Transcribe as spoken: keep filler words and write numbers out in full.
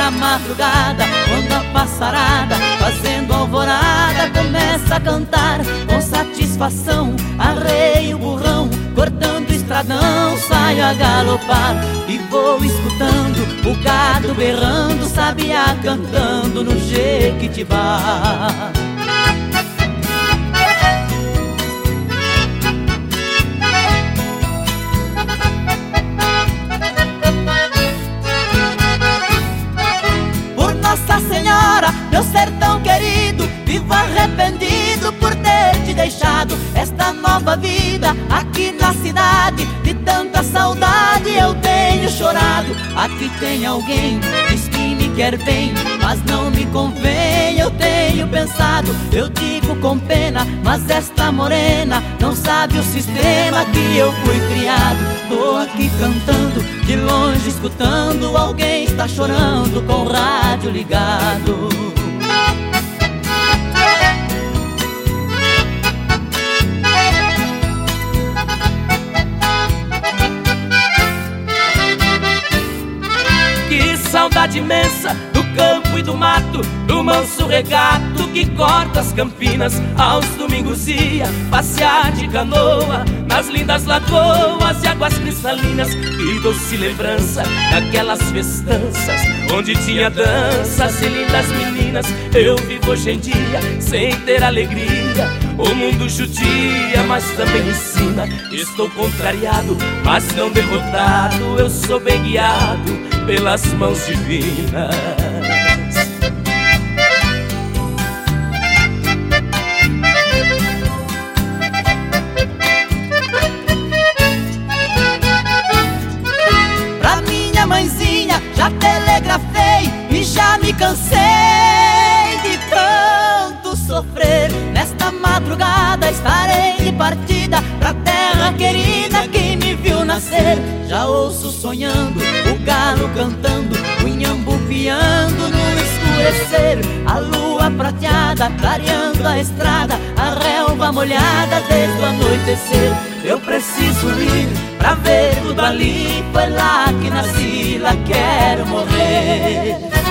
na madrugada, quando a passarada, fazendo alvorada, começa a cantar com satisfação. Arreio o burrão, cortando o estradão, saio a galopar e vou escutando o gado berrando, sabiá cantando no Jequitibá. Nossa Senhora, meu sertão querido, vivo arrependido por ter te deixado. Esta nova vida aqui na cidade, de tanta saudade eu tenho chorado. Aqui tem alguém, diz que me quer bem, mas não me convém, eu tenho pensado. Eu digo com pena, mas esta morena não sabe o sistema que eu fui criado. Tô aqui cantando, de longe escutando, alguém está chorando com o rádio ligado. Que saudade imensa do campo e do mato, do manso regato que corta as campinas. Aos domingos ia passear de canoa nas lindas lagoas e águas cristalinas. Que doce lembrança daquelas festanças onde tinha danças e lindas meninas. Eu vivo hoje em dia sem ter alegria, o mundo judia, mas também ensina. Estou contrariado, mas não derrotado, eu sou bem guiado pelas mãos divinas. Pra minha mãezinha já telegrafei e já me cansei de tanto sofrer. Nesta madrugada estarei de partida pra terra querida que me viu nascer. Já ouço sonhando o galo cantando, o inhambu piando no escurecer. A lua prateada clareando a estrada, a relva molhada desde o anoitecer. Eu preciso ir pra ver tudo ali, foi lá que nasci, lá quero morrer.